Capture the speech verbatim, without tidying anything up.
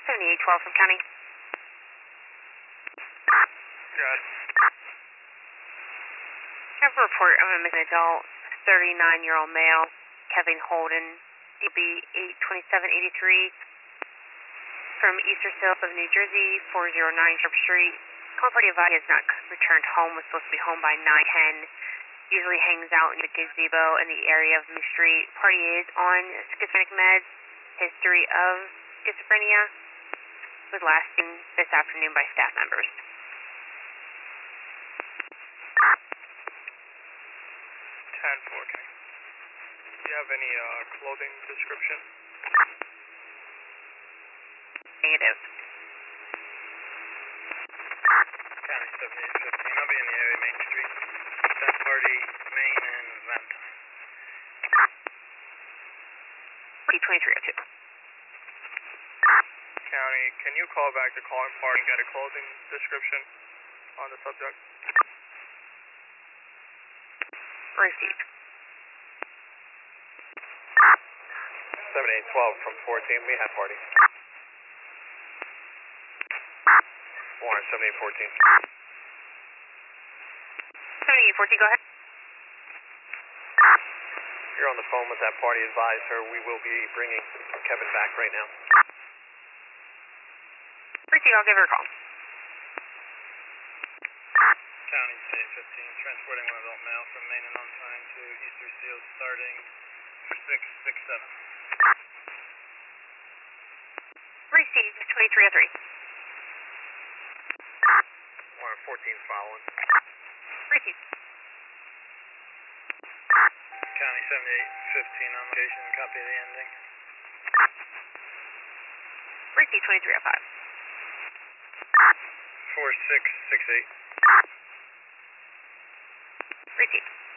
seventy-eight twelve from County. Good. I have a report of a missing adult, thirty-nine-year-old male, Kevin Holden, D B eight twenty-seven eighty-three, from Easter Hills of New Jersey, four oh nine Sharp Street. Call party advised he has not returned home, was supposed to be home by nine ten. Usually hangs out in the gazebo in the area of Main Street. Party is on schizophrenic meds. History of schizophrenia was last seen this afternoon by staff members. ten four, okay. Do you have any uh, clothing description? Negative. County seventy-eight fifteen. I'll be in the area, Main Street. That party, Main and Valentine. twenty-three oh two. County, can you call back the calling party and get a clothing description on the subject? Received. seventy-eight twelve from fourteen, we had party. Warren, seventy-eight fourteen. seventy-eight fourteen, go ahead. You're on the phone with that party, advise her we will be bringing Kevin back right now. Received, I'll give her a call. County seventy-eight fifteen, transporting one adult male from Main and Valentine to Easter Seals starting six six seven. Received, twenty-three oh three. Warren, fourteen following. Received. County seventy-eight fifteen on location, copy of the ending. Received, twenty-three oh five. four six six eight. Received.